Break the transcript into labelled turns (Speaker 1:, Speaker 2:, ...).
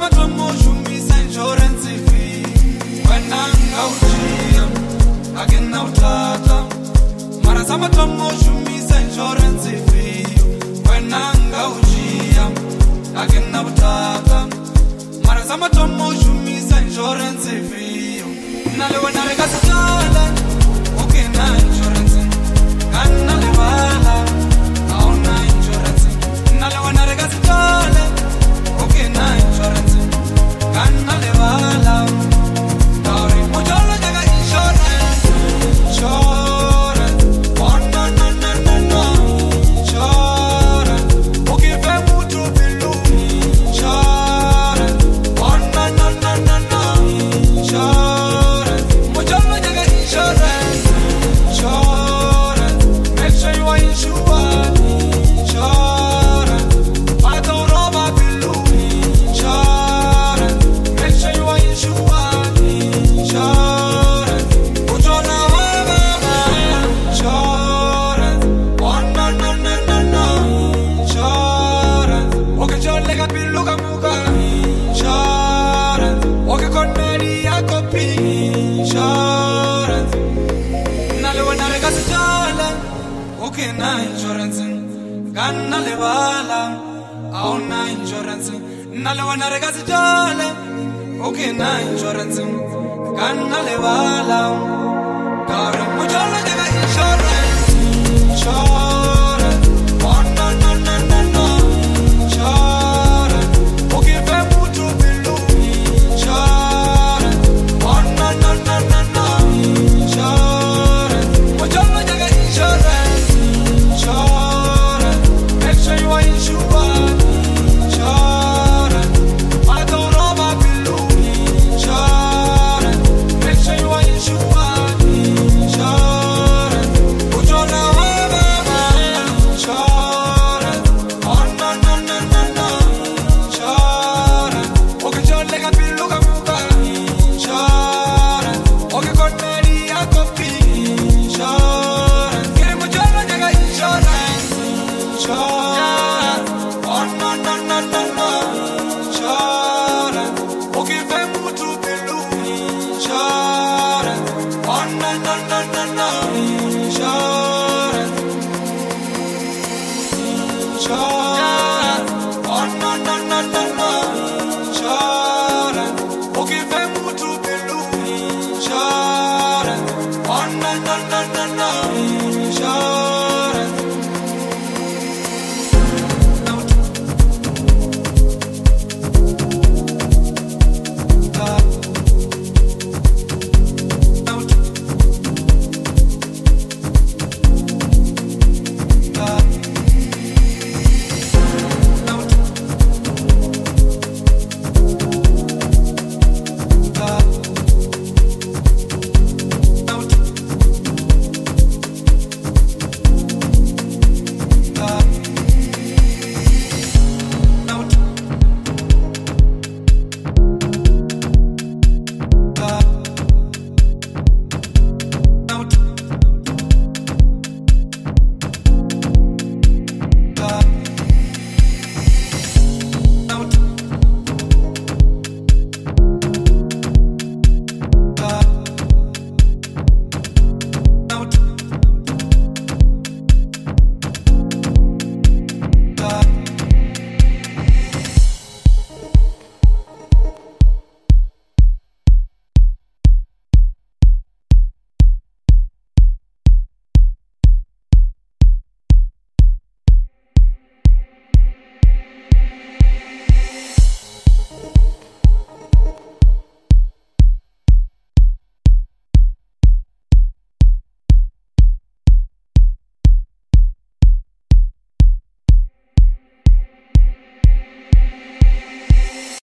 Speaker 1: matomo shumisa insurance fee wena ngawujiya akena utata mara samatomo shumisa insurance fee wena ngawujiya akena utata mara samatomo shumisa insurance fee nale wena reka sitala ukena insurance kana lebala auna insurance nale wena reka sitala ukena insurance kana lebala dare mujolo jaga insurance insurance oh no no no no no insurance ukife mutu bilu insurance oh no no no no no insurance mujolo jaga insurance insurance make sure you are insured insurance I don't rob a bilu insurance make sure you are insured insurance ujona waba insurance oh no no no no no insurance okejole ka bilu ka muka insurance okekoneli ya kopi insurance nale wena reka sitala ukena insurance kana lebala auna insurance nale wena reka sitala ukena insurance kana lebala dare mujolo jaga insurance insurance